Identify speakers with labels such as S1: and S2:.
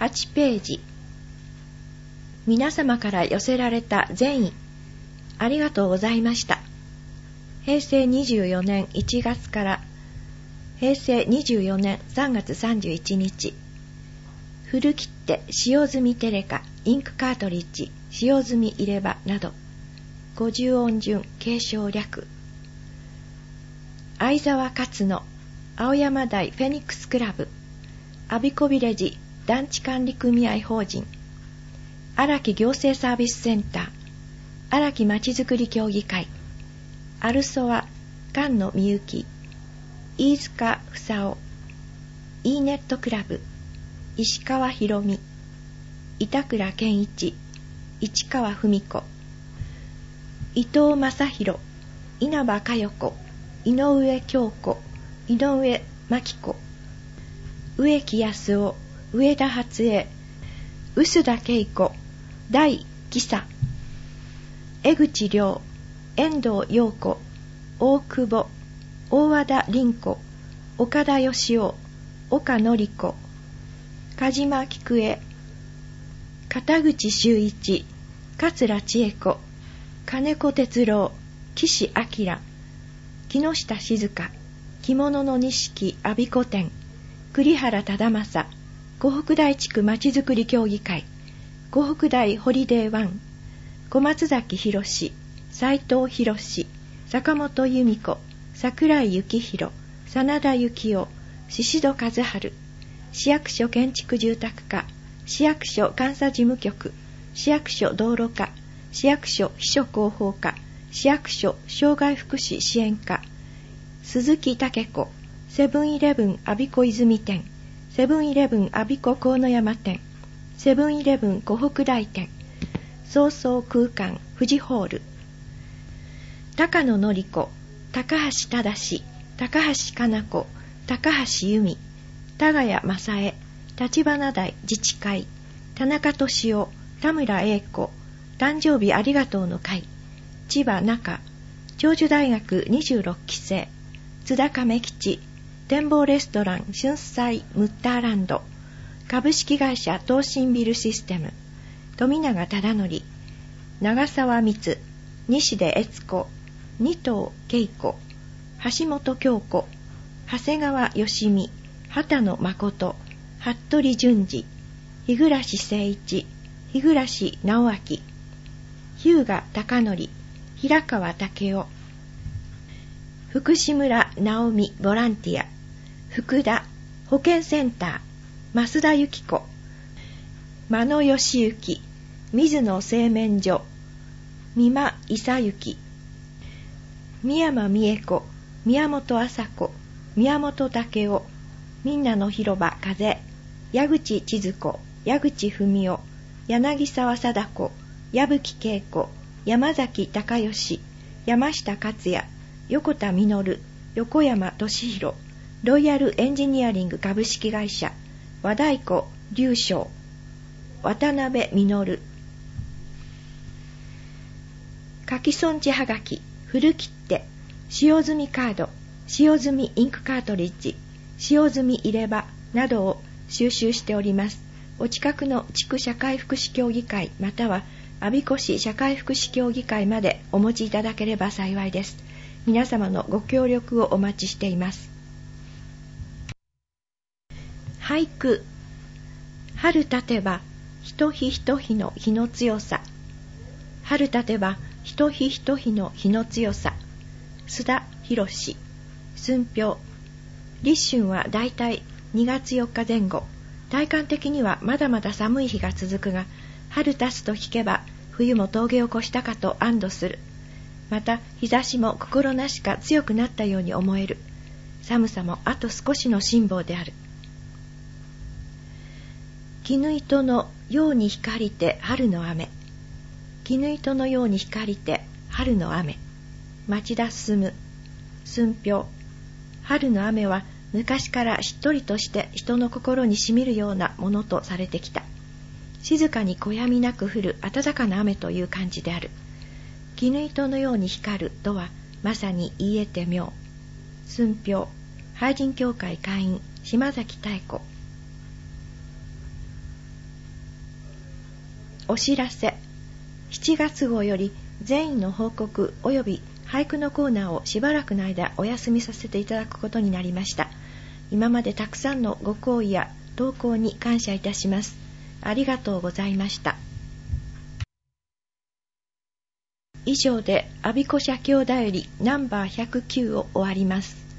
S1: 8ページ。皆様から寄せられた善意、ありがとうございました。平成24年1月から平成24年3月31日、古切手使用済みテレカ、インクカートリッジ、使用済み入れ歯など、50音順継承略。相沢勝野、青山台フェニックスクラブ、アビコビレジ団地管理組合法人、荒木行政サービスセンター、荒木まちづくり協議会、アルソア菅野美幸、飯塚房夫、Eネットクラブ、石川博美、板倉健一、市川文子、伊藤正弘、稲葉佳代子、井上京子、井上真紀子、植木康夫、上田初江、臼田恵子、大紀佐、江口亮、遠藤陽子、大久保、大和田凛子、岡田義雄、岡典子、鹿島菊江、片口修一、桂千恵子、金子哲郎、岸明、木下静香、着物の錦阿鼻子店、栗原忠正、湖北台地区まちづくり協議会、湖北台ホリデーワン、小松崎博史、斉藤博史、坂本由美子、桜井幸宏、真田幸雄、宍戸和春、市役所建築住宅課、市役所監査事務局、市役所道路課、市役所秘書広報課、市役所障害福祉支援課、鈴木武子、セブンイレブン我孫子泉店、セブンイレブン我孫子河野山店、セブンイレブン湖北台店、創創空間富士ホール、高野典子、高橋忠、高橋かな子、高橋由美、田谷正恵、立花台自治会、田中俊夫、田村英子、誕生日ありがとうの会、千葉中、長寿大学26期生、津田亀吉、展望レストラン春菜ムッターランド、株式会社東進ビルシステム、富永忠則、長澤光、西出悦子、二藤恵子、橋本京子、長谷川義美、畑野誠、服部淳二、日暮誠一、日暮直明、日向貴則、平川武雄、福士村直美ボランティア、福田保健センター、増田由紀子、間野義行、水野製麺所、三間久幸、宮山美恵子、宮本麻子、宮本武雄、みんなの広場風、矢口千鶴子、矢口文夫、柳沢貞子、矢吹恵子、山崎隆義、山下克也、横田実、横山俊弘、ロイヤルエンジニアリング株式会社、和太鼓龍翔、渡辺実、書き損じはがき、古切手、使用済みカード、使用済みインクカートリッジ、使用済み入れ歯などを収集しております。お近くの地区社会福祉協議会または我孫子市社会福祉協議会までお持ちいただければ幸いです。皆様のご協力をお待ちしています。俳句。春立てば一日一日の日の強さ。春立てば一日一日の日の強さ。須田博。寸評。立春はだいたい2月4日前後。体感的にはまだまだ寒い日が続くが、春立つと聞けば冬も峠を越したかと安堵する。また日差しも心なしか強くなったように思える。寒さもあと少しの辛抱である。絹糸のように光って春の雨。絹糸のように光って春の雨。町田進。寸評。春の雨は昔からしっとりとして人の心にしみるようなものとされてきた。静かに小闇なく降る暖かな雨という感じである。絹糸のように光るとはまさに言い得て妙。寸評。俳人協会会員島崎妙子。 お知らせ。7月号より善意の報告及び俳句のコーナーをしばらくの間お休みさせていただくことになりました。今までたくさんのご好意や投稿に感謝いたします。ありがとうございました。以上で阿鼻子社協だよりナンバー109を終わります。